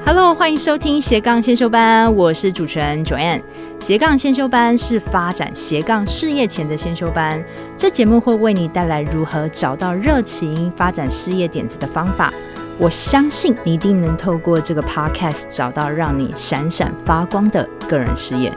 Hello， 欢迎收听斜杠先修班，我是主持人 Joanne。斜杠先修班是发展斜杠事业前的先修班，这节目会为你带来如何找到热情、发展事业点子的方法。我相信你一定能透过这个 podcast 找到让你闪闪发光的个人事业。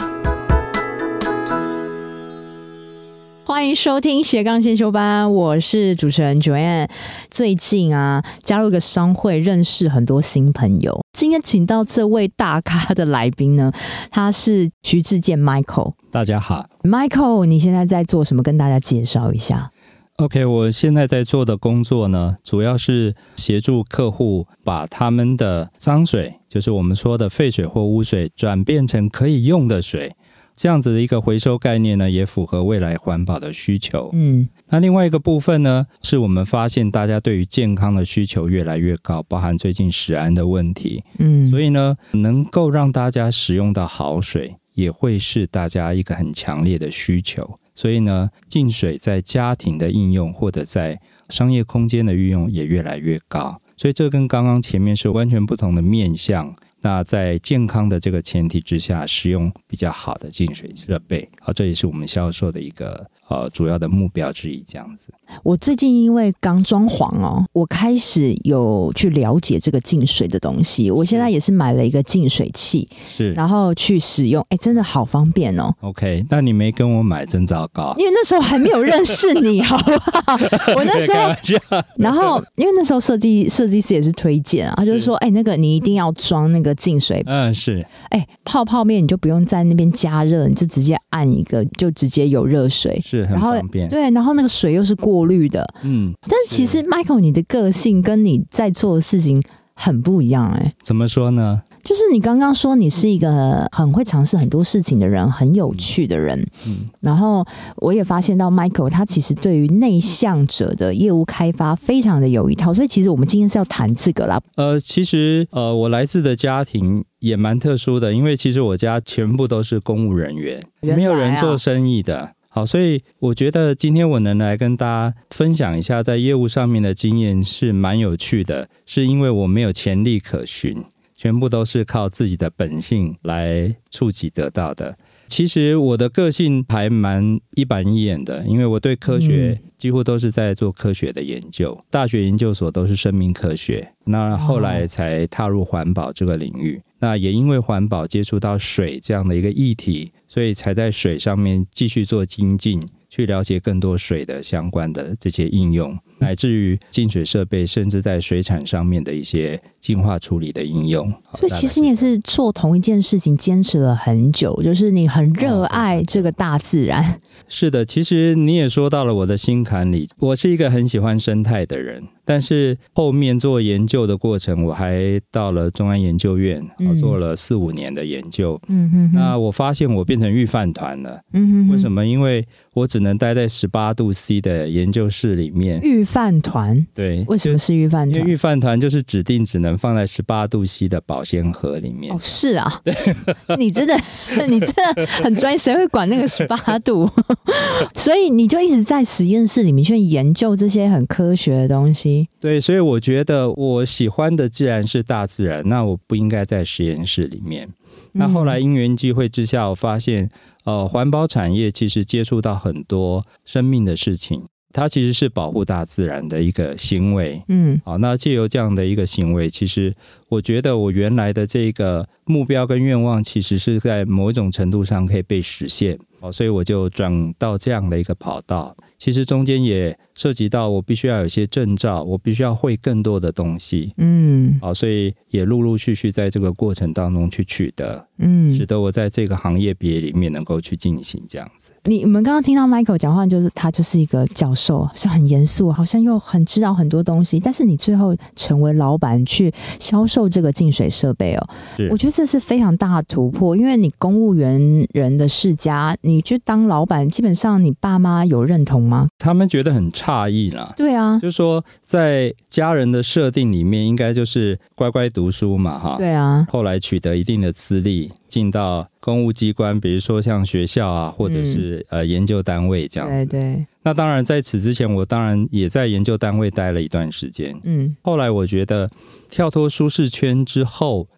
欢迎收听斜杠先修班，我是主持人 Joanne。最近加入一个商会，认识很多新朋友。今天请到这位大咖的来宾呢，他是徐志健 Michael。 大家好 ，Michael， 你现在在做什么？跟大家介绍一下。 OK， 我现在在做的工作呢，主要是协助客户把他们的脏水，就是我们说的废水或污水，转变成可以用的水。这样子的一个回收概念呢，也符合未来环保的需求。那另外一个部分呢，是我们发现大家对于健康的需求越来越高，包含最近食安的问题。所以呢，能够让大家使用到好水，也会是大家一个很强烈的需求。所以呢，净水在家庭的应用或者在商业空间的运用也越来越高。所以这跟刚刚前面是完全不同的面向。那在健康的这个前提之下，使用比较好的净水设备，这也是我们销售的一个主要的目标之一。这样子， 我最近因为刚装潢我开始有去了解这个净水的东西。我现在也是买了一个净水器，是，然后去使用，真的好方便哦。 OK， 那你没跟我买真糟糕， 因为那时候还没有认识你，好不好？我那时候，然后因为那时候设计师也是推荐他就是说，那个你一定要装那个净水， 是， 泡面你就不用在那边加热，你就直接按一个，就直接有热水， 是很方便。 对，然后那个水又是过滤的，但是其实 Michael 你的个性跟你在做的事情很不一样。 怎么说呢？ 就是你刚刚说你是一个很会尝试很多事情的人，很有趣的人，然后我也发现到 Michael 他其实对于内向者的业务开发非常的有一套，所以其实我们今天是要谈这个啦。 其实我来自的家庭也蛮特殊的，因为其实我家全部都是公务人员，没有人做生意的。好，所以我觉得今天我能来跟大家分享一下在业务上面的经验是蛮有趣的，是因为我没有潜力可循，全部都是靠自己的本性来触及得到的。其实我的个性还蛮一板一眼的，因为我对科学几乎都是在做科学的研究，大学研究所都是生命科学，那后来才踏入环保这个领域。那也因为环保接触到水这样的一个议题，所以才在水上面继续做精进，去了解更多水的相关的这些应用，乃至于净水设备，甚至在水产上面的一些净化处理的应用。 所以其实你也是做同一件事情坚持了很久，就是你很热爱这个大自然。 是的，其实你也说到了我的心坎里，我是一个很喜欢生态的人，但是后面做研究的过程，我还到了中央研究院，做了4-5年的研究。那我发现我变成御饭团了。为什么？因为我只能待在18度 C 的研究室里面。 御饭团？对，为什么是御饭团？ 因为御饭团就是指定只能放在18度 C 的保鲜盒里面。 是啊，你真的很专业，谁会管那个18度？所以你就一直在实验室里面去研究这些很科学的东西。 对，所以我觉得我喜欢的既然是大自然，那我不应该在实验室里面。那后来因缘际会之下，我发现环保产业其实接触到很多生命的事情，它其实是保护大自然的一个行为。好，那借由这样的一个行为，其实我觉得我原来的这个目标跟愿望其实是在某一种程度上可以被实现。所以我就转到这样的一个跑道。其实中间也涉及到我必须要有一些证照，我必须要会更多的东西。所以也陆陆续续在这个过程当中去取得，使得我在这个行业别里面能够去进行这样子。 你们刚刚听到 Michael 讲话，就是他就是一个教授，好像很严肃，好像又很知道很多东西，但是你最后成为老板去销售这个净水设备我觉得这是非常大的突破。因为你公务员人的世家，你去当老板，基本上你爸妈有认同吗？ 他们觉得很诧异啦。 对啊， 就是说在家人的设定里面，应该就是乖乖读书嘛，哈。 对啊。 后来取得一定的资历，进到公务机关，比如说像学校啊，或者是研究单位这样子。 对对。 那当然在此之前，我当然也在研究单位待了一段时间。后来我觉得跳脱舒适圈之后，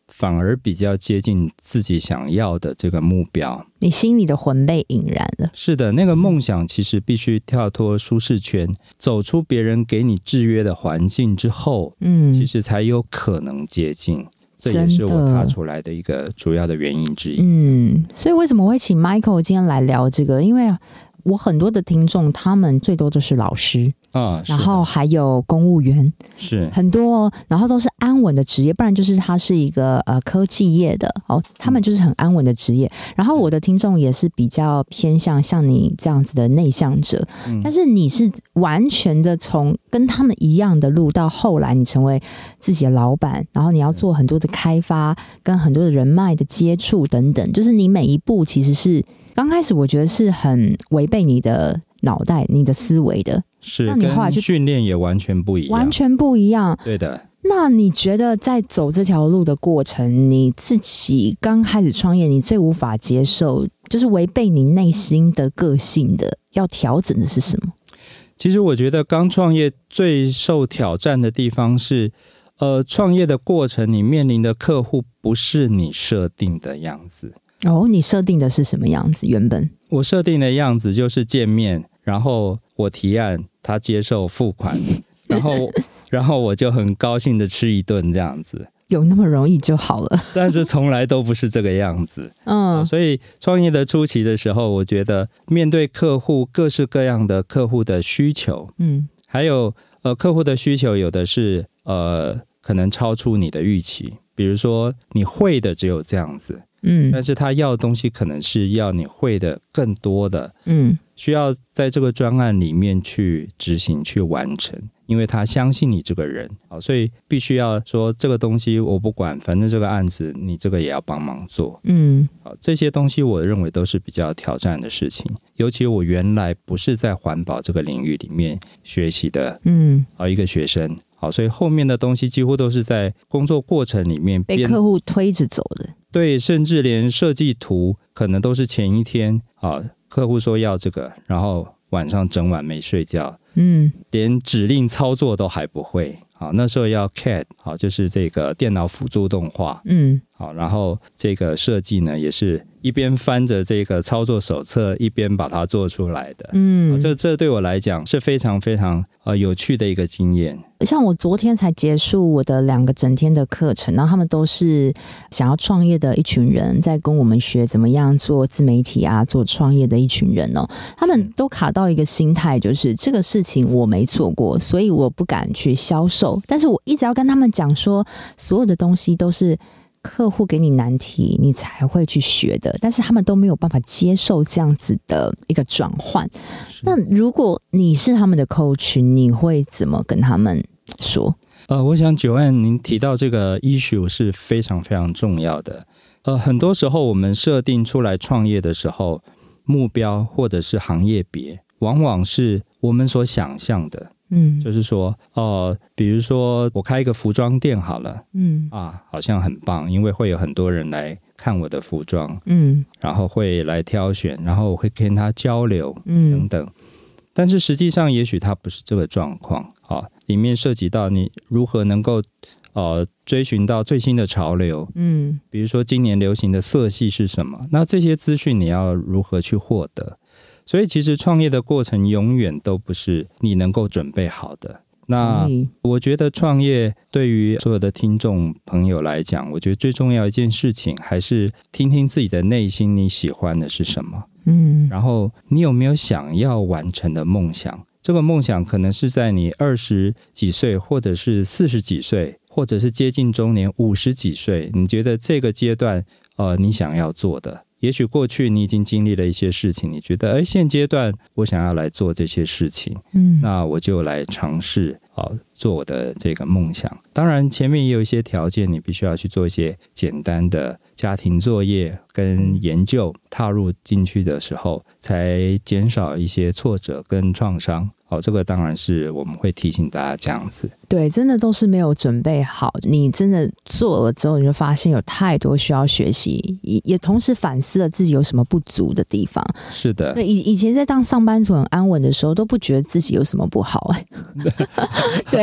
反而比较接近自己想要的这个目标。 你心里的魂被引燃了。 是的，那个梦想其实必须跳脱舒适圈，走出别人给你制约的环境之后，其实才有可能接近。这也是我踏出来的一个主要的原因之一。 所以为什么会请 Michael 今天来聊这个？因为我很多的听众，他们最多都是老师然后还有公务员， 是很多，然后都是安稳的职业，不然就是他是一个科技业的他们就是很安稳的职业。然后我的听众也是比较偏向像你这样子的内向者，但是你是完全的从跟他们一样的路，到后来你成为自己的老板，然后你要做很多的开发，跟很多的人脉的接触等等，就是你每一步其实是刚开始我觉得是很违背你的脑袋、你的思维的， 是那你后来去训练也完全不一样， 完全不一样。 对的。 那你觉得在走这条路的过程，你自己刚开始创业，你最无法接受，就是违背你内心的个性的，要调整的是什么？ 其实我觉得刚创业最受挑战的地方是，创业的过程你面临的客户不是你设定的样子。 你设定的是什么样子？原本我设定的样子就是见面，然后我提案，他接受付款，然后我就很高兴的吃一顿这样子。 有那么容易就好了？ 但是从来都不是这个样子。所以创业的初期的时候，我觉得面对客户各式各样的客户的需求，还有客户的需求有的是可能超出你的预期，比如说你会的只有这样子。但是他要的东西可能是要你会的更多的，需要在这个专案里面去执行去完成，因为他相信你这个人，所以必须要说这个东西我不管，反正这个案子你这个也要帮忙做。这些东西我认为都是比较挑战的事情，尤其我原来不是在环保这个领域里面学习的一个学生，所以后面的东西几乎都是在工作过程里面被客户推着走的。 对，甚至连设计图可能都是前一天客户说要这个，然后晚上整晚没睡觉，连指令操作都还不会。那时候要 CAD， 就是这个电脑辅助动画，然后这个设计呢也是一边翻着这个操作手册一边把它做出来的。这对我来讲是非常非常有趣的一个经验。 像我昨天才结束我的2个整天的课程，然后他们都是想要创业的一群人，在跟我们学怎么样做自媒体做创业的一群人他们都卡到一个心态，就是这个事情我没做过，所以我不敢去销售，但是我一直要跟他们讲说，所有的东西都是客户给你难题你才会去学的，但是他们都没有办法接受这样子的一个转换。那如果你是他们的 coach， 你会怎么跟他们说？ 我想Joanne您提到这个 issue 是非常非常重要的。很多时候我们设定出来创业的时候，目标或者是行业别往往是我们所想象的。就是说比如说我开一个服装店好了，好像很棒，因为会有很多人来看我的服装，然后会来挑选，然后我会跟他交流，等等。但是实际上也许它不是这个状况，里面涉及到你如何能够追寻到最新的潮流，比如说今年流行的色系是什么，那这些资讯你要如何去获得。所以其实创业的过程永远都不是你能够准备好的。那我觉得创业对于所有的听众朋友来讲，我觉得最重要一件事情还是听听自己的内心，你喜欢的是什么，然后你有没有想要完成的梦想。这个梦想可能是在你20几岁，或者是40几岁，或者是接近中年50几岁，你觉得这个阶段你想要做的。也许过去你已经经历了一些事情，你觉得现阶段我想要来做这些事情，那我就来尝试做我的这个梦想。当然前面也有一些条件，你必须要去做一些简单的家庭作业跟研究，踏入进去的时候才减少一些挫折跟创伤。这个当然是我们会提醒大家这样子。 对，真的都是没有准备好，你真的做了之后，你就发现有太多需要学习，也同时反思了自己有什么不足的地方。 是的， 对，以前在当上班族很安稳的时候，都不觉得自己有什么不好对，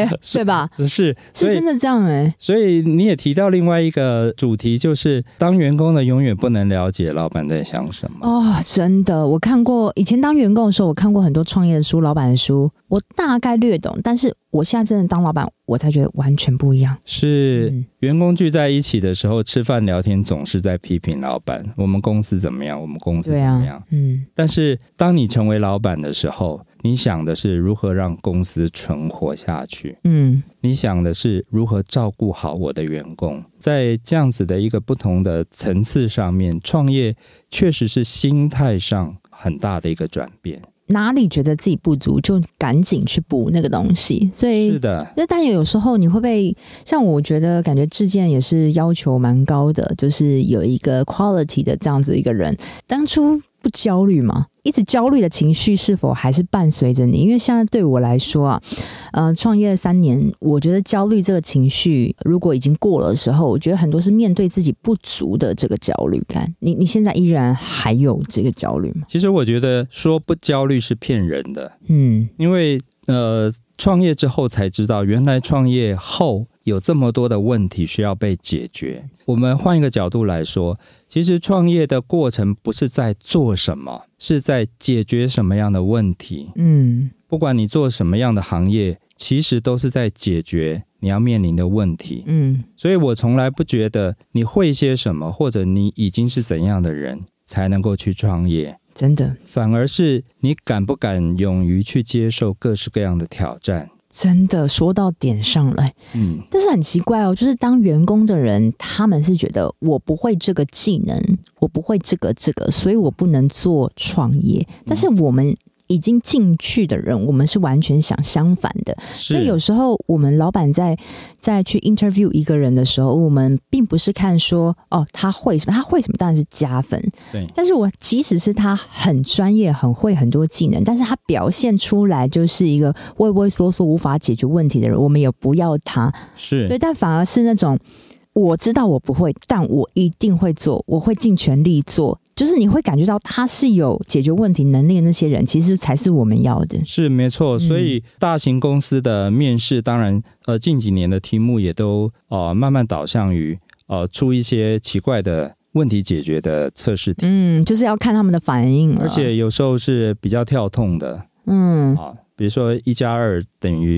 耶，对吧？ 是真的这样所以你也提到另外一个主题，就是当员工的永远不能了解老板在想什么。 真的，我看过以前当员工的时候，我看过很多创业的书、老板的书，我大概略懂，但是我现在真的当老板，我才觉得完全不一样。 是员工聚在一起的时候，吃饭聊天总是在批评老板，我们公司怎么样，我们公司怎么样。但是当你成为老板的时候，你想的是如何让公司存活下去。你想的是如何照顾好我的员工。在这样子的一个不同的层次上面，创业确实是心态上很大的一个转变。 哪里觉得自己不足，就赶紧去补那个东西。所以是的， 但有时候你会被，像我觉得感觉志健也是要求蛮高的，就是有一个 quality 的这样子一个人。当初不焦虑吗？一直焦虑的情绪是否还是伴随着你？因为现在对我来说啊，创业3年，我觉得焦虑这个情绪如果已经过了的时候，我觉得很多是面对自己不足的这个焦虑感。你现在依然还有这个焦虑吗？ 其实我觉得说不焦虑是骗人的。因为创业之后才知道，原来创业后有这么多的问题需要被解决。我们换一个角度来说，其实创业的过程不是在做什么，是在解决什么样的问题。不管你做什么样的行业，其实都是在解决你要面临的问题。所以我从来不觉得你会些什么，或者你已经是怎样的人才能够去创业。 真的， 反而是你敢不敢勇于去接受各式各样的挑战。 真的说到点上来。但是很奇怪哦，就是当员工的人，他们是觉得我不会这个技能，我不会这个，所以我不能做创业。但是我们已经进去的人，我们是完全想相反的。所以有时候我们老板在去 interview 一个人的时候，我们并不是看说他会什么，他会什么当然是加分。 对， 但是我即使是他很专业，很会很多技能，但是他表现出来就是一个畏畏缩缩无法解决问题的人，我们也不要他。 是对， 但反而是那种我知道我不会，但我一定会做，我会尽全力做。就是你会感觉到他是有解决问题能力的那些人，其实才是我们要的。 是没错，所以大型公司的面试，当然近几年的题目也都慢慢导向于出一些奇怪的问题解决的测试题。 就是要看他们的反应了， 而且有时候是比较跳痛的。比如说1+2等于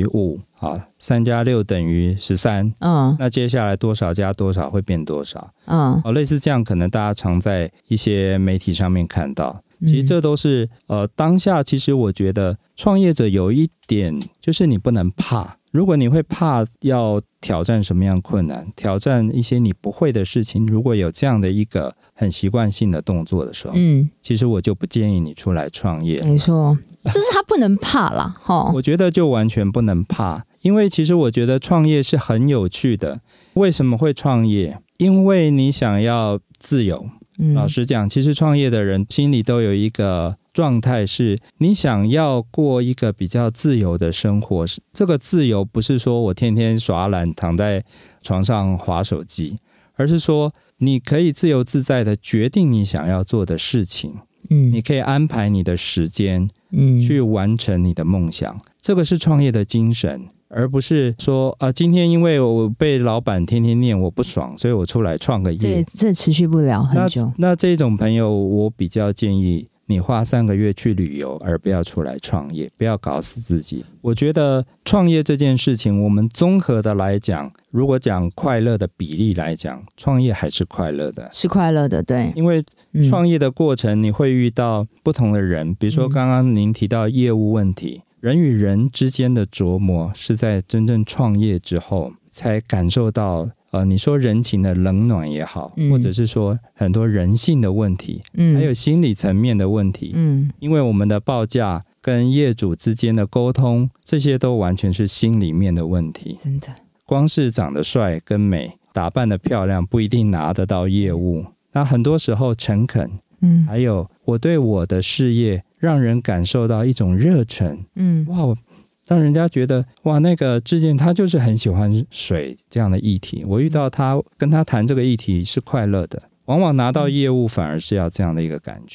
5，3+6等于13。那接下来多少加多少会变多少？类似这样，可能大家常在一些媒体上面看到。其实这都是当下，其实我觉得创业者有一点就是你不能怕。如果你会怕要挑战什么样困难，挑战一些你不会的事情，如果有这样的一个很习惯性的动作的时候，其实我就不建议你出来创业。 没错，就是他不能怕啦。 我觉得就完全不能怕，因为其实我觉得创业是很有趣的。为什么会创业？因为你想要自由。老实讲，其实创业的人心里都有一个状态，是你想要过一个比较自由的生活。这个自由不是说我天天耍懒躺在床上滑手机，而是说你可以自由自在的决定你想要做的事情。你可以安排你的时间去完成你的梦想。这个是创业的精神，而不是说今天因为我被老板天天念我不爽，所以我出来创个业。 这持续不了很久。 那这种朋友，我比较建议你花3个月去旅游，而不要出来创业，不要搞死自己。我觉得创业这件事情，我们综合的来讲，如果讲快乐的比例来讲，创业还是快乐的， 是快乐的，对。 因为创业的过程，你会遇到不同的人，比如说刚刚您提到业务问题。人与人之间的琢磨是在真正创业之后才感受到，你说人情的冷暖也好，或者是说很多人性的问题，还有心理层面的问题，因为我们的报价跟业主之间的沟通，这些都完全是心里面的问题。 真的， 光是长得帅跟美，打扮得漂亮不一定拿得到业务。那很多时候诚恳，还有我对我的事业让人感受到一种热忱，让人家觉得哇，那个志健他就是很喜欢水这样的议题，我遇到他跟他谈这个议题是快乐的。往往拿到业务反而是要这样的一个感觉。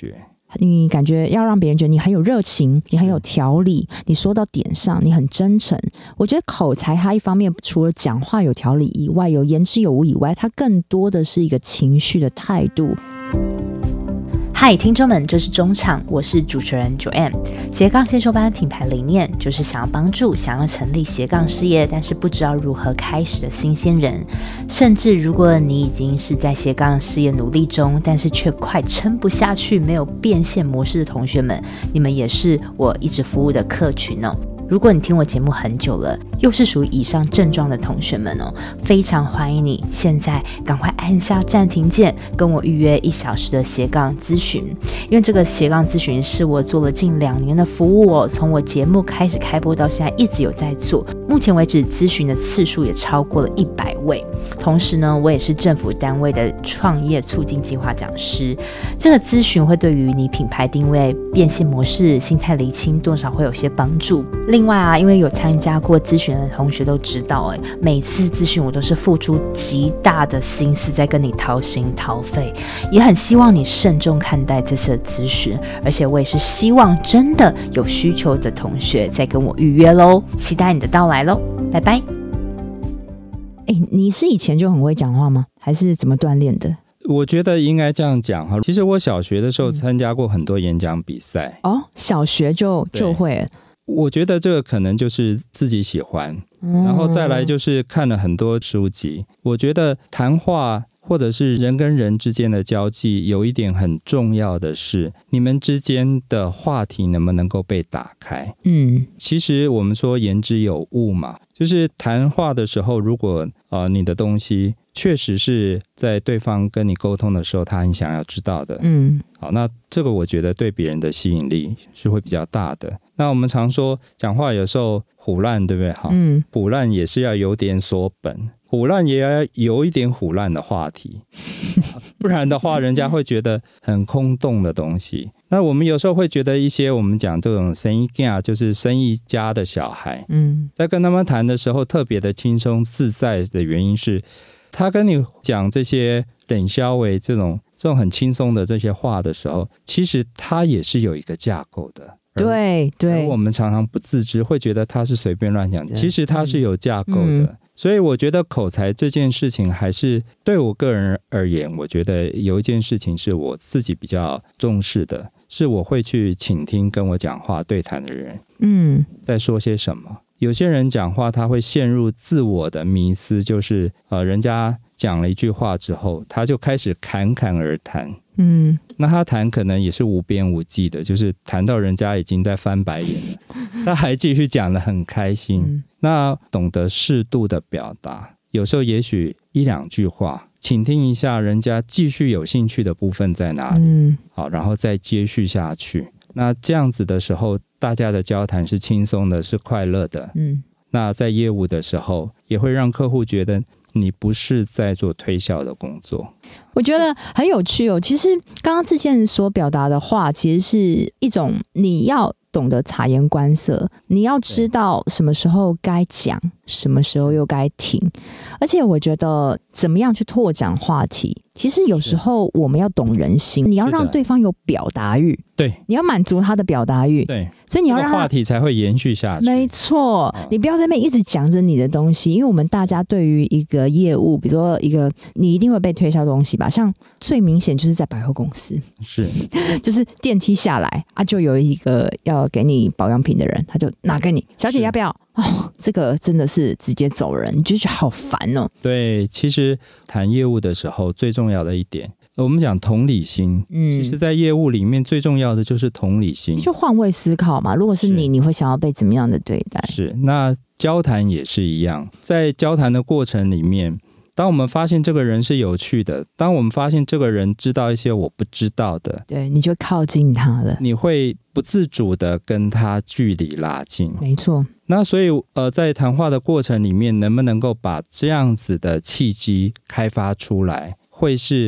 你感觉要让别人觉得你很有热情，你很有条理，你说到点上，你很真诚。我觉得口才它一方面除了讲话有条理以外，有言之有物以外，它更多的是一个情绪的态度。嗨，听众们，这是中场，我是主持人 Joanne。斜杠先修班品牌理念就是想要帮助想要成立斜杠事业，但是不知道如何开始的新鲜人，甚至如果你已经是在斜杠事业努力中，但是却快撑不下去，没有变现模式的同学们，你们也是我一直服务的客群哦。如果你听我节目很久了，又是属于以上症状的同学们哦，非常欢迎你现在赶快按下暂停键，跟我预约1小时的斜杠咨询。因为这个斜杠咨询是我做了近2年的服务哦，从我节目开始开播到现在一直有在做，目前为止咨询的次数也超过了100位。同时呢，我也是政府单位的创业促进计划讲师。这个咨询会对于你品牌定位、变现模式、心态厘清多少会有些帮助。另外啊，因为有参加过咨询的同学都知道，每次咨询我都是付出极大的心思在跟你掏心掏肺，也很希望你慎重看待这次的咨询，而且我也是希望真的有需求的同学再跟我预约咯，期待你的到来咯，拜拜。你是以前就很会讲话吗？还是怎么锻炼的？ 我觉得应该这样讲哈。其实我小学的时候参加过很多演讲比赛。小学就会了。我觉得这个可能就是自己喜欢，然后再来就是看了很多书籍。我觉得谈话或者是人跟人之间的交际，有一点很重要的是，你们之间的话题能不能够被打开。其实我们说言之有物嘛，就是谈话的时候，如果你的东西确实是在对方跟你沟通的时候他很想要知道的，好，那这个我觉得对别人的吸引力是会比较大的。那我们常说讲话有时候唬烂，对不对？唬烂也是要有点所本，唬烂也要有一点唬烂的话题不然的话人家会觉得很空洞的东西。那我们有时候会觉得一些我们讲这种生意家，就是生意家的小孩，在跟他们谈的时候特别的轻松自在的原因是，他跟你讲这些冷笑话这种很轻松的这些话的时候，其实他也是有一个架构的。对，而我们常常不自知，会觉得他是随便乱讲，其实他是有架构的。所以我觉得口才这件事情，还是对我个人而言，我觉得有一件事情是我自己比较重视的，是我会去倾听跟我讲话对谈的人在说些什么。有些人讲话他会陷入自我的迷思，就是人家讲了一句话之后，他就开始侃侃而谈。那他谈可能也是无边无际的，就是谈到人家已经在翻白眼了，他还继续讲得很开心。那懂得适度的表达，有时候也许1-2句话，倾听一下人家继续有兴趣的部分在哪里，好，然后再接续下去。那这样子的时候，大家的交谈是轻松的，是快乐的。那在业务的时候，也会让客户觉得你不是在做推销的工作。 我觉得很有趣哦。其实刚刚之前所表达的话，其实是一种你要懂得察言观色，你要知道什么时候该讲，什么时候又该停。而且我觉得怎么样去拓展话题，其实有时候我们要懂人心，你要让对方有表达欲，对，你要满足他的表达欲，对，所以你要让他、这个、 话题才会延续下去。 没错，你不要在那边一直讲着你的东西，因为我们大家对于一个业务，比如说一个你一定会被推销东西吧，像最明显就是在百货公司，是就是电梯下来啊，就有一个要给你保养品的人，他就拿给你，小姐要不要？这个真的是直接走人，你就觉得好烦哦。对，其实谈业务的时候最重要的一点，我们讲同理心，其实在业务里面最重要的就是同理心，就换位思考嘛。如果是你会想要被怎么样的对待？是，那交谈也是一样，在交谈的过程里面，当我们发现这个人是有趣的，当我们发现这个人知道一些我不知道的，对，你就靠近他了，你会不自主的跟他距离拉近。没错。那所以在谈话的过程里面，能不能够把这样子的契机开发出来，会是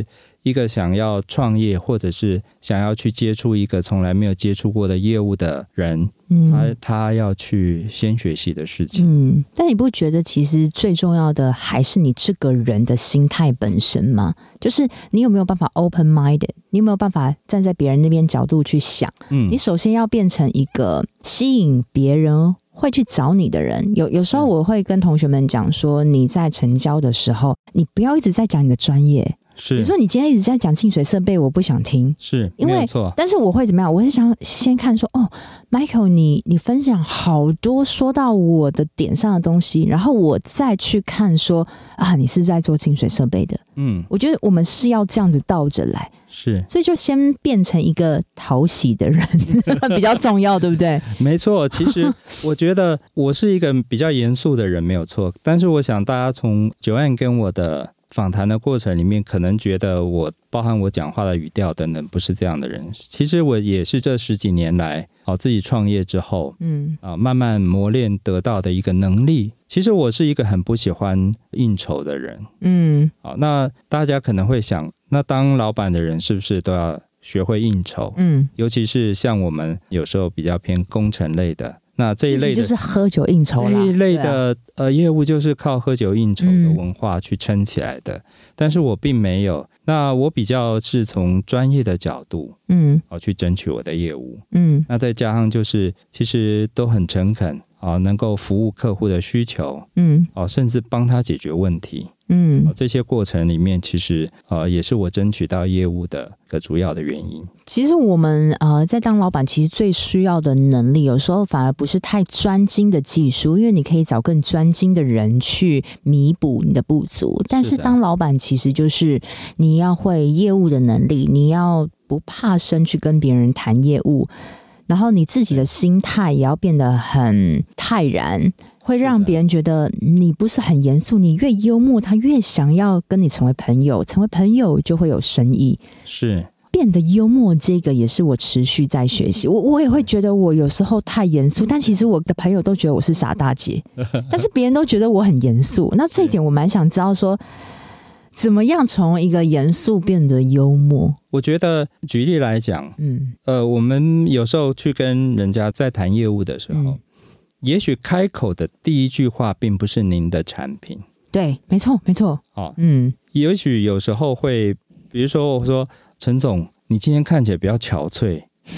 一个想要创业或者是想要去接触一个从来没有接触过的业务的人，他要去先学习的事情。 但你不觉得其实最重要的还是你这个人的心态本身吗？就是你有没有办法 open minded， 你有没有办法站在别人那边角度去想？你首先要变成一个吸引别人会去找你的人。有时候我会跟同学们讲说，你在成交的时候，你不要一直在讲你的专业。 是， 你说你今天一直在讲净水设备，我不想听， 是， 因为没有错。 但是我会怎么样？我是想先看说，哦 ，Michael， 你分享好多说到我的点上的东西，然后我再去看说啊，你是在做净水设备的。我觉得我们是要这样子倒着来， 是， 所以就先变成一个讨喜的人比较重要，对不对？ 没错，其实我觉得我是一个比较严肃的人，没有错。但是我想大家从Joanne跟我的访谈的过程里面，可能觉得我包含我讲话的语调等等不是这样的人。其实我也是这10几年来自己创业之后慢慢磨练得到的一个能力。其实我是一个很不喜欢应酬的人。那大家可能会想，那当老板的人是不是都要学会应酬？尤其是像我们有时候比较偏工程类的，那这一类的就是喝酒应酬啦， 这一类的业务就是靠喝酒应酬的文化去撑起来的。但是我并没有，那我比较是从专业的角度去争取我的业务。那再加上就是其实都很诚恳能够服务客户的需求，甚至帮他解决问题。这些过程里面其实也是我争取到业务的个主要的原因。 其实我们在当老板其实最需要的能力，有时候反而不是太专精的技术，因为你可以找更专精的人去弥补你的不足。但是当老板其实就是你要会业务的能力，你要不怕生去跟别人谈业务，然后你自己的心态也要变得很泰然，会让别人觉得你不是很严肃，你越幽默他越想要跟你成为朋友，成为朋友就会有生意。 是， 变得幽默，这个也是我持续在学习。我也会觉得我有时候太严肃，但其实我的朋友都觉得我是傻大姐，但是别人都觉得我很严肃。那这一点我蛮想知道说，怎么样从一个严肃变得幽默？ 我觉得举例来讲，我们有时候去跟人家在谈业务的时候，也许开口的第一句话并不是您的产品。 对，没错，没错。 也许有时候会，比如说我说陈总，你今天看起来比较憔悴。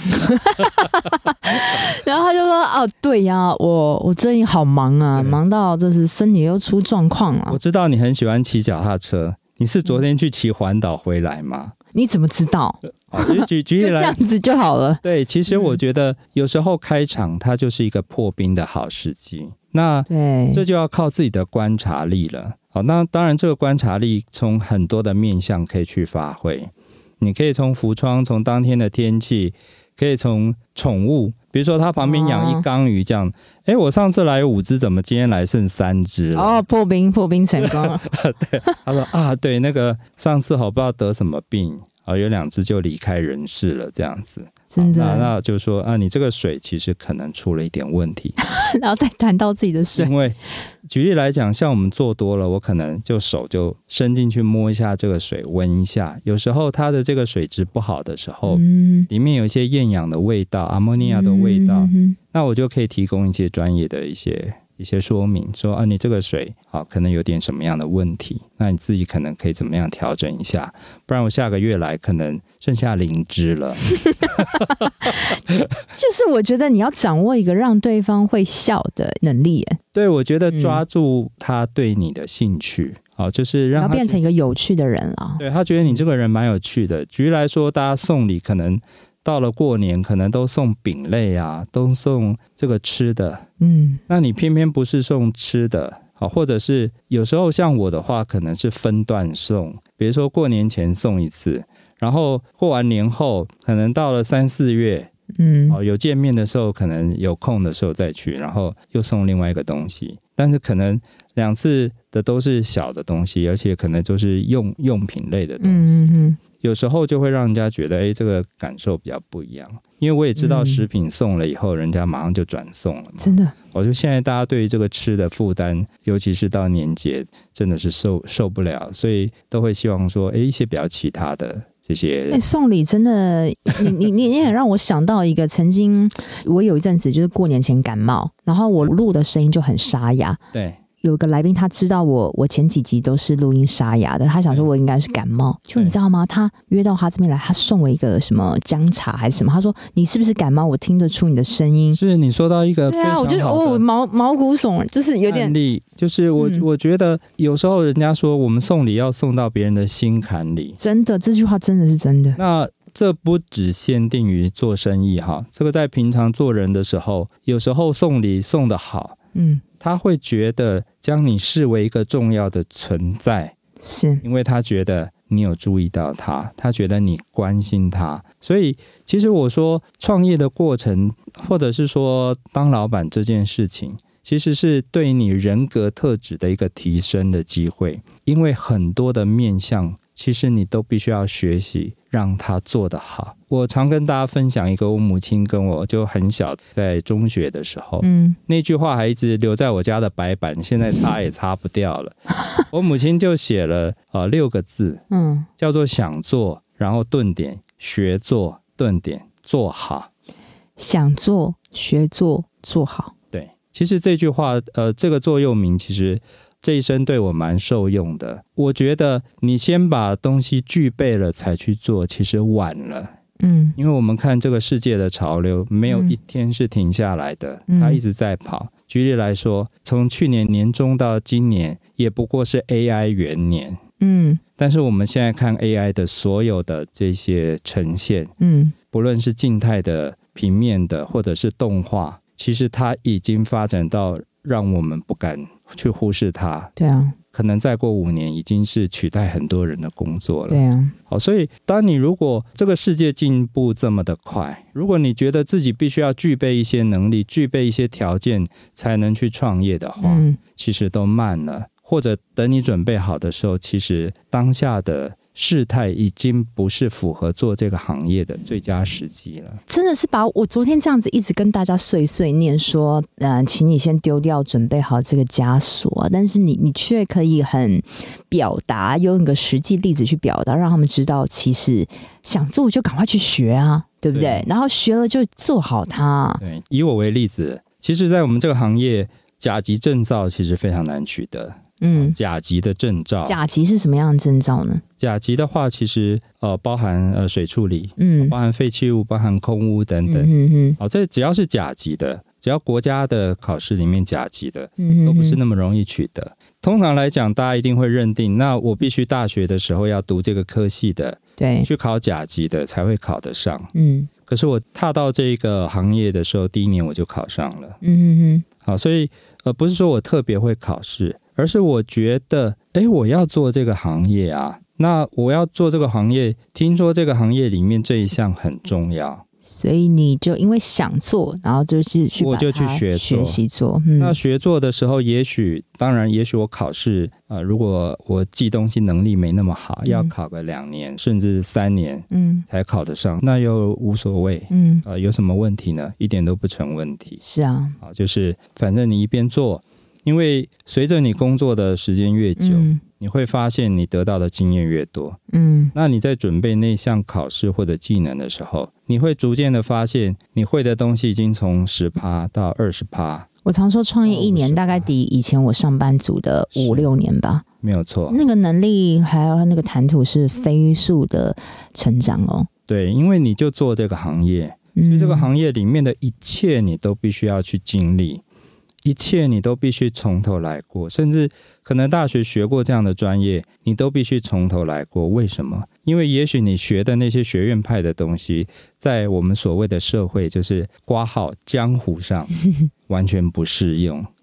然后他就说：“哦，对呀，我最近好忙啊，忙到就是身体又出状况了。我知道你很喜欢骑脚踏车，你是昨天去骑环岛回来吗？ 你怎么知道？ 举例来， 就这样子就好了。 对，其实我觉得有时候开场它就是一个破冰的好时机。那这就要靠自己的观察力了。好，那当然这个观察力从很多的面向可以去发挥。你可以从服装，从当天的天气，可以从宠物，比如说他旁边养一缸鱼这样，我上次来有5只，怎么今天来剩3只了？破冰成功。对，他说对，那个上次不知道得什么病，有2只就离开人世了，这样子。 真的， 那就说你这个水其实可能出了一点问题， 然后再谈到自己的水。因为举例来讲，像我们做多了，我可能就手就伸进去摸一下这个水，闻一下。有时候它的这个水质不好的时候，里面有一些厌氧的味道、阿莫尼亚的味道，那我就可以提供一些专业的一些说明，说你这个水可能有点什么样的问题，那你自己可能可以怎么样调整一下，不然我下个月来可能剩下0只了。 就是我觉得你要掌握一个让对方会笑的能力耶。 对，我觉得抓住他对你的兴趣，就是让他变成一个有趣的人了。 对，他觉得你这个人蛮有趣的。举例来说，大家送礼可能到了过年可能都送饼类啊，都送这个吃的，那你偏偏不是送吃的，或者是有时候像我的话可能是分段送，比如说过年前送一次，然后过完年后可能到了3、4月有见面的时候可能有空的时候再去，然后又送另外一个东西。 但是可能2次的都是小的东西，而且可能都是用品类的东西，有时候就会让人家觉得这个感受比较不一样。因为我也知道食品送了以后，人家马上就转送了嘛， 真的。 我觉得现在大家对于这个吃的负担，尤其是到年节，真的是受不了，所以都会希望说，一些比较其他的这些。 送礼真的，你也让我想到一个，曾经我有一阵子就是过年前感冒，然后我录的声音就很沙哑。 对。 有个来宾他知道我前几集都是录音沙哑的，他想说我应该是感冒，就你知道吗？他约到他这边来，他送我一个什么姜茶还是什么，他说你是不是感冒？我听得出你的声音。是你说到一个非常好的， 对啊，我就毛骨悚然，就是有点案例，就是我觉得有时候人家说我们送礼要送到别人的心坎里， 真的这句话真的是真的。 那这不只限定于做生意哈，这个在平常做人的时候，有时候送礼送得好，他会觉得将你视为一个重要的存在， 是因为他觉得你有注意到他，他觉得你关心他。所以其实我说创业的过程，或者是说当老板这件事情，其实是对你人格特质的一个提升的机会，因为很多的面向其实你都必须要学习让他做得好。我常跟大家分享一个我母亲跟我就很小，在中学的时候，那句话还一直留在我家的白板，现在擦也擦不掉了。我母亲就写了6个字，叫做想做，然后顿点，学做，顿点，做好。 想做，学做，做好。 对，其实这句话这个座右铭其实这一生对我蛮受用的。我觉得你先把东西具备了才去做，其实晚了。因为我们看这个世界的潮流，没有一天是停下来的，它一直在跑。举例来说，从去年年中到今年，也不过是 AI 元年。但是我们现在看 AI 的所有的这些呈现，不论是静态的、平面的，或者是动画，其实它已经发展到让我们不敢去忽视它。 对啊， 可能再过5年已经是取代很多人的工作了。 对啊， 好，所以当你如果这个世界进步这么的快，如果你觉得自己必须要具备一些能力，具备一些条件才能去创业的话，其实都慢了。或者等你准备好的时候，其实当下的事态已经不是符合做这个行业的最佳时机了。 真的是把我昨天这样子一直跟大家碎碎念说，请你先丢掉，准备好这个枷锁，但是你却可以很表达，用一个实际例子去表达，让他们知道其实想做就赶快去学啊，对不对？然后学了就做好它。 对，以我为例子，其实在我们这个行业，甲级证照其实非常难取得。甲级的证照， 甲级是什么样的证照呢？ 甲级的话，其实包含水处理，包含废弃物，包含空污等等。这只要是甲级的，只要国家的考试里面甲级的，都不是那么容易取得。通常来讲，大家一定会认定，那我必须大学的时候要读这个科系的， 对， 去考甲级的才会考得上。可是我踏到这个行业的时候，第1年我就考上了。好，所以不是说我特别会考试，而是我觉得我要做这个行业啊，那我要做这个行业，听说这个行业里面这一项很重要， 所以你就因为想做，然后就是去我就去学习做。 那学做的时候，也许我考试如果我记东西能力没那么好，要考个2年甚至3年才考得上，那又无所谓。有什么问题呢？一点都不成问题。 是啊， 就是反正你一边做，因为随着你工作的时间越久，你会发现你得到的经验越多。那你在准备那项考试或者技能的时候，你会逐渐的发现你会的东西已经从 10% 到 20%。 我常说创业1年大概抵以前我上班族的5-6年吧， 没有错。 那个能力还有那个谈吐是飞速的成长哦。 对，因为你就做这个行业，所以这个行业里面的一切你都必须要去经历，一切你都必须从头来过，甚至可能大学学过这样的专业，你都必须从头来过。为什么？因为也许你学的那些学院派的东西，在我们所谓的社会就是括号江湖上完全不适用。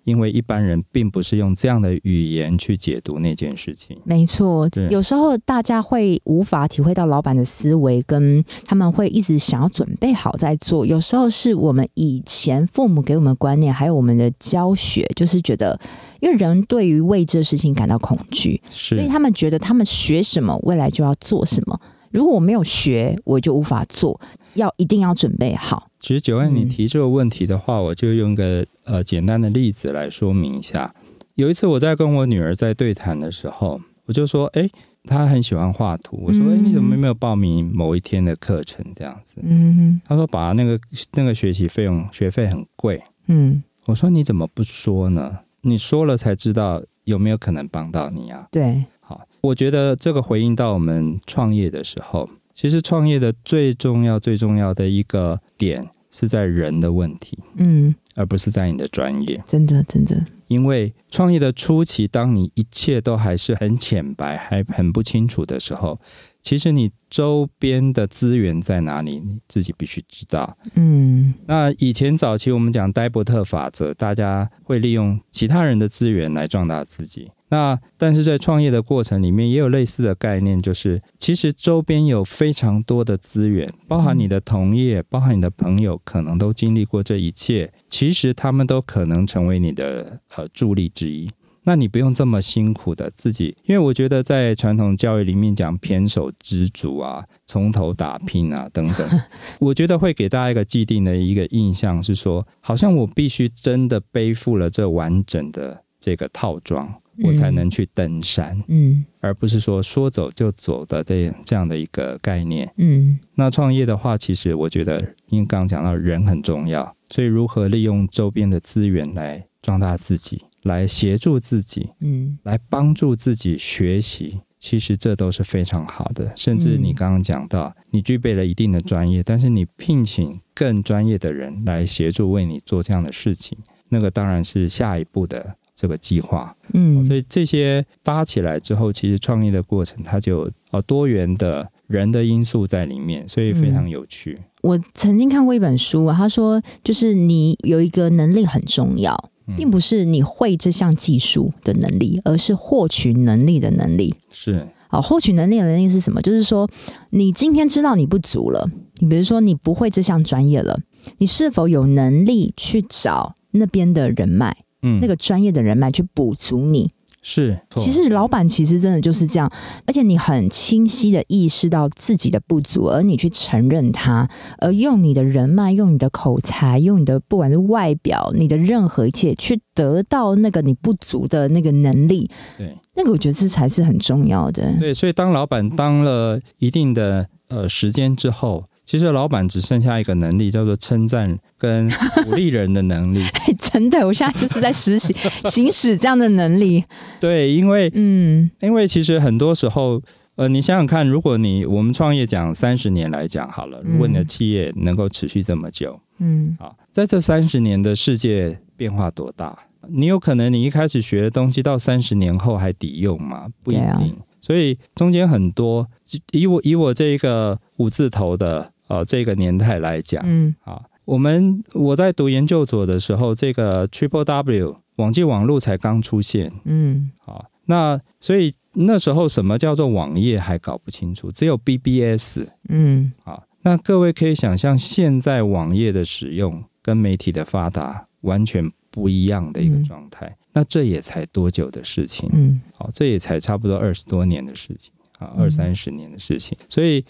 因为一般人并不是用这样的语言去解读那件事情。 没错，有时候大家会无法体会到老板的思维，跟他们会一直想要准备好再做。有时候是我们以前父母给我们的观念，还有我们的教学，就是觉得因为人对于未知的事情感到恐惧，所以他们觉得他们学什么未来就要做什么，如果我没有学我就无法做，一定要准备好。 其实Joanne你提这个问题的话，我就用一个简单的例子来说明一下。有一次我在跟我女儿在对谈的时候，我就说她很喜欢画图，我说你怎么没有报名某一天的课程这样子？她说爸，那个学费很贵。我说你怎么不说呢？你说了才知道有没有可能帮到你啊。 对， 好，我觉得这个回应到我们创业的时候，其实创业的最重要的一个点是在人的问题，而不是在你的专业。真的。因为创业的初期，当你一切都还是很浅白还很不清楚的时候，其实你周边的资源在哪里你自己必须知道。那以前早期我们讲戴伯特法则，大家会利用其他人的资源来壮大自己。但是在创业的过程里面也有类似的概念，就是其实周边有非常多的资源，包含你的同业，包含你的朋友，可能都经历过这一切，其实他们都可能成为你的助力之一。那你不用这么辛苦的自己，因为我觉得在传统教育里面讲胼手胝足啊，从头打拼啊等等，我觉得会给大家一个既定的一个印象是说，好像我必须真的背负了这完整的这个套装，我才能去登山，而不是说走就走的这样的一个概念。那创业的话，其实我觉得因为刚刚讲到人很重要，所以如何利用周边的资源来壮大自己，来协助自己，来帮助自己学习，其实这都是非常好的。甚至你刚刚讲到你具备了一定的专业，但是你聘请更专业的人来协助为你做这样的事情，那个当然是下一步的这个计划。所以这些搭起来之后，其实创业的过程它就有多元的人的因素在里面，所以非常有趣。 我曾经看过一本书，他说就是你有一个能力很重要，并不是你会这项技术的能力，而是获取能力的能力。 是好，获取能力的能力是什么？就是说你今天知道你不足了，你比如说你不会这项专业了，你是否有能力去找那边的人脉，那个专业的人脉去补足你。 是， 其实老板其实真的就是这样，而且你很清晰的意识到自己的不足，而你去承认它，而用你的人脉，用你的口才，用你的不管是外表，你的任何一切去得到那个你不足的那个能力。 对， 那个我觉得这才是很重要的。 对，所以当老板当了一定的时间之后，其实老板只剩下一个能力，叫做称赞跟鼓励人的能力。 真的，我现在就是在行使这样的能力。 对，因为其实很多时候，你想想看，如果我们创业讲30年来讲好了，如果你的企业能够持续这么久，在这30年的世界变化多大？你有可能你一开始学的东西到30年后还抵用吗？不一定。所以中间很多，以我这个5字头的这个年代来讲，我在读研究所的时候，这个 TripleW 网际网路才刚出现，那所以那时候什么叫做网页还搞不清楚，只有 BBS，那各位可以想象，现在网页的使用跟媒体的发达完全不一样的一个状态。那这也才多久的事情？这也才差不多20多年的事情，20-30年的事情。所以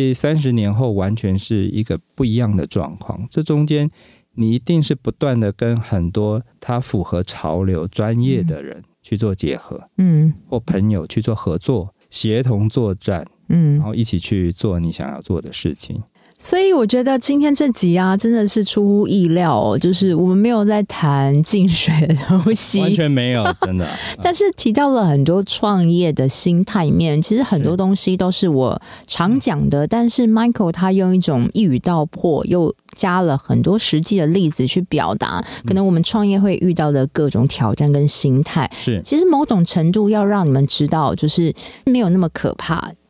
30年后完全是一个不一样的状况。这中间你一定是不断的跟很多他符合潮流专业的人去做结合，或朋友去做合作，协同作战，然后一起去做你想要做的事情。 所以我觉得今天这集啊，真的是出乎意料就是我们没有在谈进水的东西， 完全没有，真的。 但是提到了很多创业的心态面，其实很多东西都是我常讲的，但是 Michael 他用一种一语道破，又加了很多实际的例子去表达，可能我们创业会遇到的各种挑战跟心态。 是， 其实某种程度要让你们知道，就是没有那么可怕。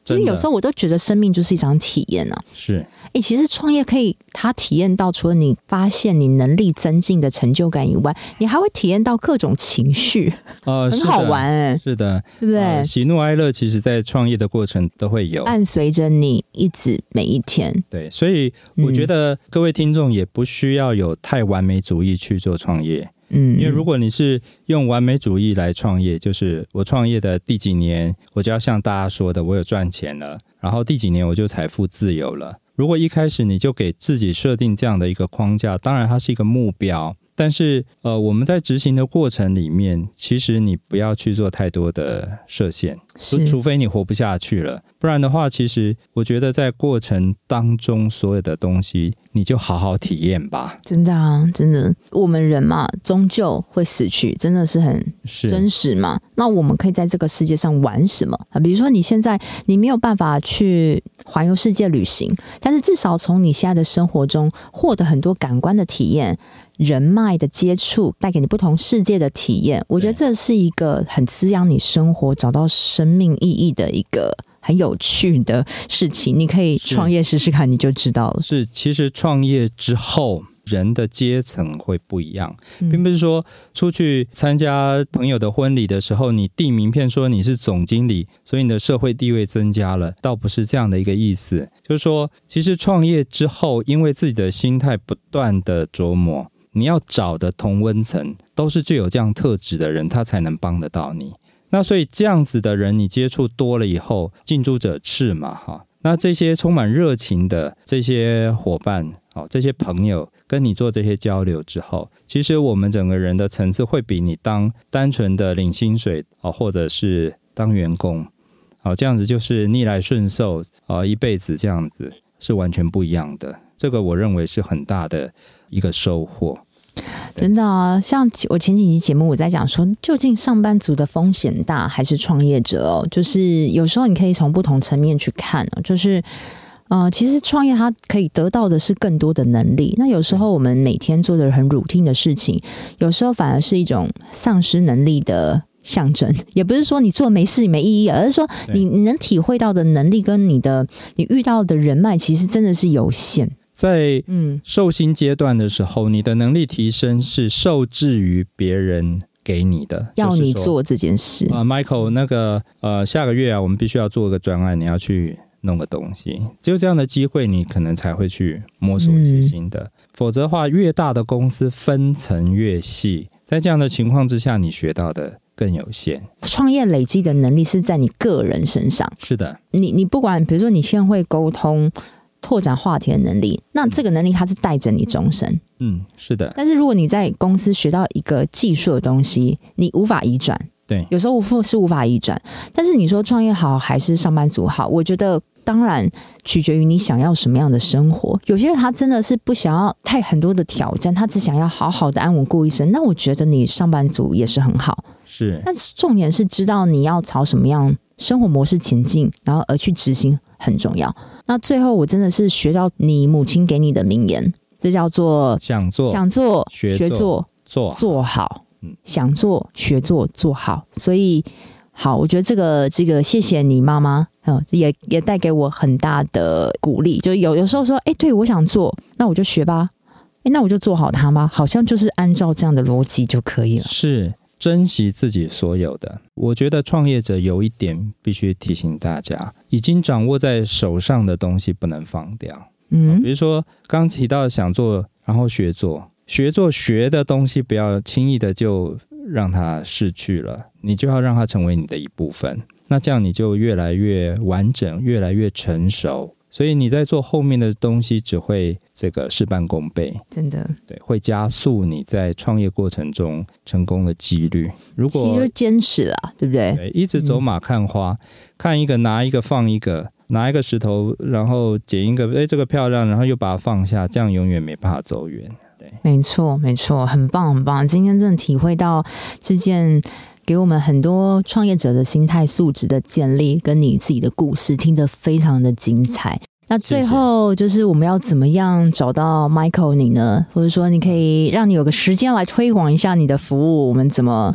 其实有时候我都觉得生命就是一场体验啊。 是， 其实创业可以，它体验到除了你发现你能力增进的成就感以外，你还会体验到各种情绪，很好玩是的， 对不对？ 喜怒哀乐，其实在创业的过程都会有， 伴随着你一直每一天。 对，所以我觉得各位听众也不需要有太完美主义去做创业。因为如果你是用完美主义来创业，就是我创业的第几年我就要像大家说的我有赚钱了，然后第几年我就财富自由了。如果一开始你就给自己设定这样的一个框架，当然它是一个目标，但是我们在执行的过程里面，其实你不要去做太多的设限，除非你活不下去了，不然的话，其实我觉得在过程当中所有的东西你就好好体验吧。 真的啊，真的，我们人嘛终究会死去，真的是很真实嘛。那我们可以在这个世界上玩什么啊？比如说你现在你没有办法去环游世界旅行，但是至少从你现在的生活中获得很多感官的体验，人脉的接触，带给你不同世界的体验，我觉得这是一个很滋养你生活，找到生命意义的一个很有趣的事情。你可以创业试试看，你就知道了。 是，其实创业之后人的阶层会不一样，并不是说出去参加朋友的婚礼的时候，你递名片说你是总经理，所以你的社会地位增加了，倒不是这样的一个意思。就是说其实创业之后，因为自己的心态不断的琢磨，你要找的同温层都是具有这样特质的人，他才能帮得到你。那所以这样子的人你接触多了以后，近朱者赤嘛，那这些充满热情的这些伙伴，这些朋友跟你做这些交流之后，其实我们整个人的层次会比你当单纯的领薪水或者是当员工这样子就是逆来顺受一辈子，这样子是完全不一样的。这个我认为是很大的一个收获。 真的啊，像我前几集节目我在讲说，究竟上班族的风险大还是创业者就是有时候你可以从不同层面去看就是其实创业它可以得到的是更多的能力，那有时候我们每天做的很 routine 的事情，有时候反而是一种丧失能力的象征。也不是说你做没事没意义，而是说你能体会到的能力跟你遇到的人脉其实真的是有限。 在受薪阶段的时候，你的能力提升是受制于别人给你的， 要你做这件事。 Michael 那个下个月我们必须要做一个专案，你要去弄个东西，只有这样的机会你可能才会去摸索一些新的，否则的话越大的公司分层越细，在这样的情况之下你学到的更有限。 创业累积的能力是在你个人身上。 是的， 你不管比如说你现在会沟通拓展话题的能力，那这个能力它是带着你终身。 是的。 但是如果你在公司学到一个技术的东西，你无法移转。 对， 有时候是无法移转。但是你说创业好还是上班族好，我觉得当然取决于你想要什么样的生活。有些人他真的是不想要很多的挑战，他只想要好好的安稳过一生，那我觉得你上班族也是很好。 是， 但是重点是知道你要朝什么样生活模式前进，然后而去执行很重要。那最后我真的是学到你母亲给你的名言，这叫做想做学做做好。想做学做做好。所以好，我觉得这个谢谢你妈妈也带给我很大的鼓励。就有时候说对，我想做，那我就学吧，那我就做好它吧，好像就是按照这样的逻辑就可以了。是珍惜自己所有的。我觉得创业者有一点必须提醒大家，已经掌握在手上的东西不能放掉。比如说刚提到想做然后学的东西不要轻易的就让它逝去了，你就要让它成为你的一部分，那这样你就越来越完整，越来越成熟，所以你在做后面的东西只会这个事半功倍。真的，对，会加速你在创业过程中成功的几率。如果其实就是坚持啦，对不对？对，一直走马看花，看一个拿一个放一个，拿一个石头然后捡一个，这个漂亮，然后又把它放下，这样永远没办法走远。没错没错，很棒很棒。今天真的体会到这件给我们很多创业者的心态素质的建立，跟你自己的故事听得非常的精彩。那最后就是我们要怎么样找到 Michael 你呢？或者说你可以让你有个时间来推广一下你的服务，我们怎么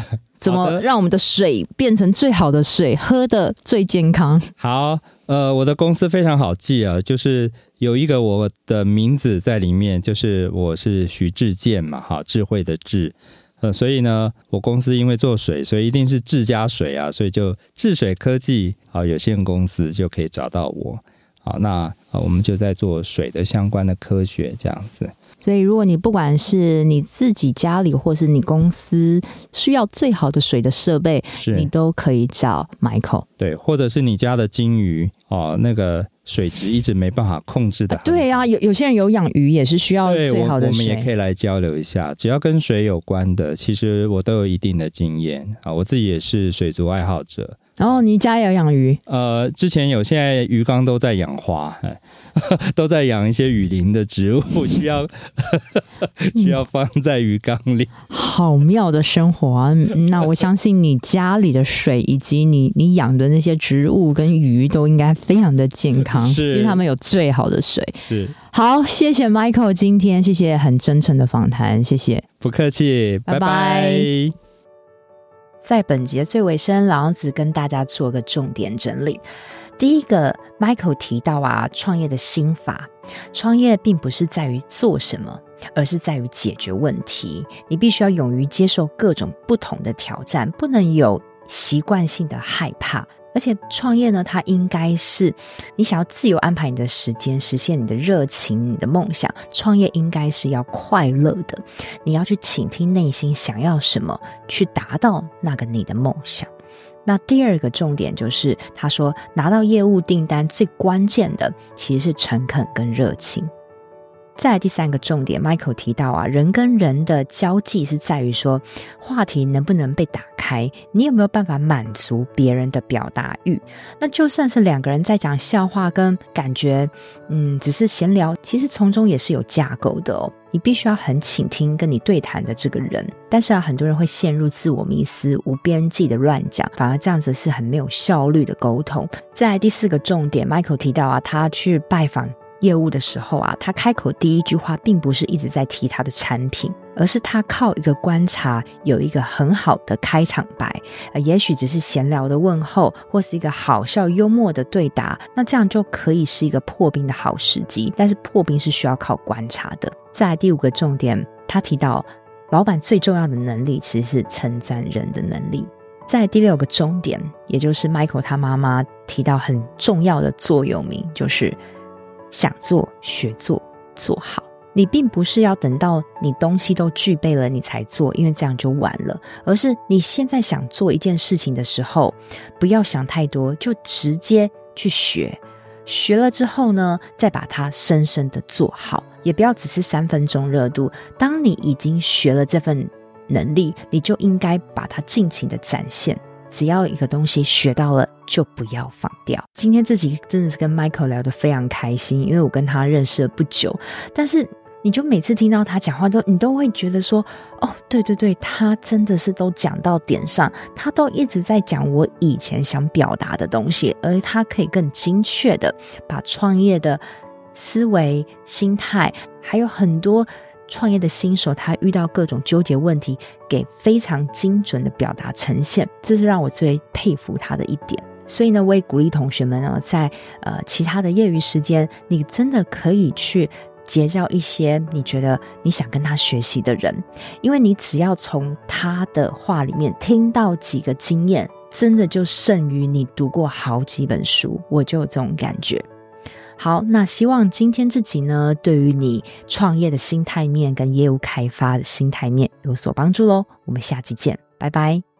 怎么让我们的水变成最好的水，喝的最健康？ 好，我的公司非常好记啊，就是有一个我的名字在里面，就是我是许智健嘛，哈，智慧的智。所以呢，我公司因为做水，所以一定是智加水啊，所以就智水科技有限公司就可以找到我。好，那我们就在做水的相关的科学这样子。 所以如果你不管是你自己家里或是你公司需要最好的水的设备，你都可以找 Michael。 对，或者是你家的金鱼那个水质一直没办法控制的对啊，有些人有养鱼也是需要最好的水。 我们也可以来交流一下，只要跟水有关的，其实我都有一定的经验我自己也是水族爱好者。 然后你家也有养鱼？ 之前有，现在鱼缸都在养花，都在养一些雨林的植物，需要放在鱼缸里。 好妙的生活啊！那我相信你家里的水以及你养的那些植物跟鱼都应该非常的健康，因为他们有最好的水。 是。 好，谢谢 Michael 今天，谢谢很真诚的访谈，谢谢。 不客气，拜拜。 在本节最尾声，老样子跟大家做个重点整理。第一个 Michael 提到创业的心法，创业并不是在于做什么，而是在于解决问题。你必须要勇于接受各种不同的挑战，不能有习惯性的害怕。而且创业呢，它应该是你想要自由安排你的时间，实现你的热情，你的梦想。创业应该是要快乐的，你要去倾听内心想要什么，去达到那个你的梦想。那第二个重点就是他说，拿到业务订单最关键的其实是诚恳跟热情。再来第三个重点 Michael 提到人跟人的交际是在于说，话题能不能被打开，你有没有办法满足别人的表达欲。那就算是两个人在讲笑话跟感觉只是闲聊，其实从中也是有架构的你必须要很倾听跟你对谈的这个人。但是很多人会陷入自我迷思，无边际的乱讲，反而这样子是很没有效率的沟通。再来第四个重点 Michael 提到他去拜访业务的时候他开口第一句话并不是一直在提他的产品，而是他靠一个观察有一个很好的开场白，也许只是闲聊的问候，或是一个好笑幽默的对答，那这样就可以是一个破冰的好时机。但是破冰是需要靠观察的。再来第五个重点，他提到老板最重要的能力其实是称赞人的能力。再来第六个重点，也就是 Michael 他妈妈提到很重要的座右铭，就是想做学做做好。你并不是要等到你东西都具备了你才做，因为这样就晚了，而是你现在想做一件事情的时候，不要想太多，就直接去学，学了之后呢，再把它深深的做好，也不要只是3分钟热度。当你已经学了这份能力，你就应该把它尽情的展现。只要一个东西学到了，就不要放掉。今天这集真的是跟 Michael 聊得非常开心，因为我跟他认识了不久，但是你就每次听到他讲话你都会觉得说，对对对，他真的是都讲到点上，他都一直在讲我以前想表达的东西，而他可以更精确的把创业的思维、心态，还有很多创业的新手他遇到各种纠结问题，给非常精准的表达呈现，这是让我最佩服他的一点。所以呢，我也鼓励同学们呢，在其他的业余时间，你真的可以去结交一些你觉得你想跟他学习的人，因为你只要从他的话里面听到几个经验，真的就胜于你读过好几本书，我就有这种感觉。好，那希望今天这集呢，对于你创业的心态面跟业务开发的心态面有所帮助咯。我们下期见，拜拜。